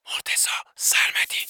مرتضی سرمدی.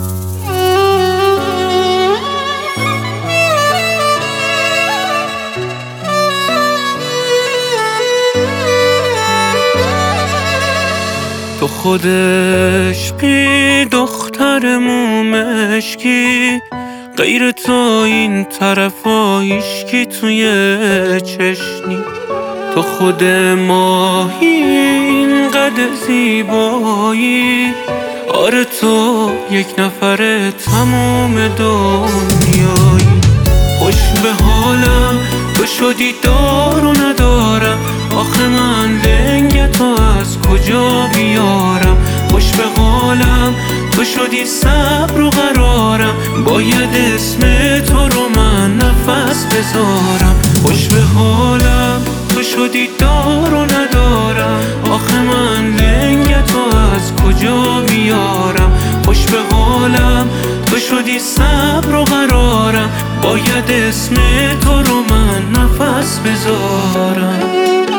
تو خود عشقی دختر مومشکی، غیر تو این طرفا هیچکی توی چشنی. تو خود ماهی اینقدر زیبایی، آره تو یک نفر تموم دنیایی. خوش به حالم تو شدی دار و ندارم، آخه من لنگ تو از کجا بیارم. خوش به حالم تو شدی صبر و قرارم، باید اسم تو رو من نفس بذارم. خوش به حالم تو شدی دار و ندارم، آخه من لنگ تو از کجا بیارم. خوش به حالم تو شدی صبر و قرارم، باید اسم تو رو من نفس بذارم.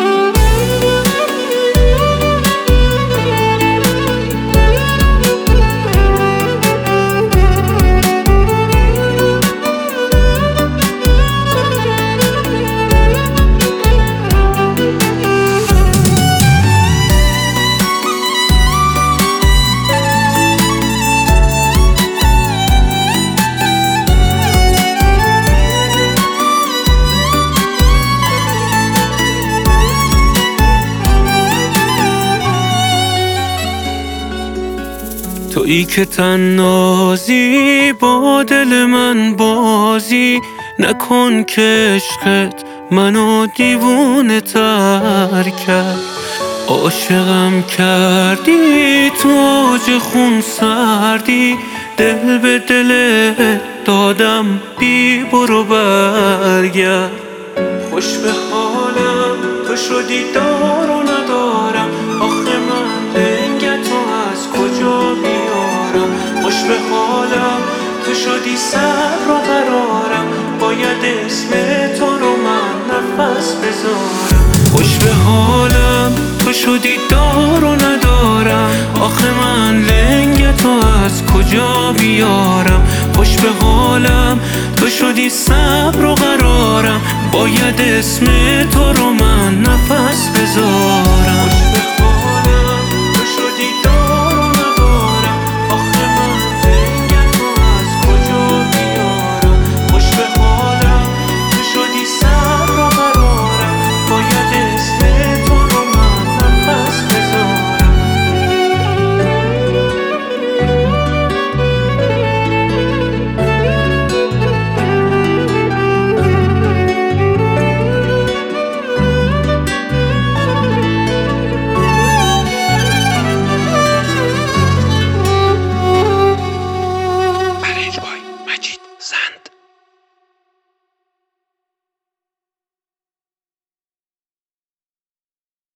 تویی که تنازی با دل من بازی، نکن که عشقت منو دیوونه تر کرد. عاشقم کردی تو اوج خون سردی، دل به دل دادم بی برو برگرد. خوش به حالم تو شدی دار و ندارم، آخه من لنگ تو از کجا بیارم. خوش به حالم تو شدی صبر و قرارم، باید اسم تو رو من نفس بذارم. خوش به حالم تو شدی دار و ندارم، آخه من لنگ تو از کجا بیارم. خوش به حالم تو شدی صبر و قرارم، باید اسم تو رو من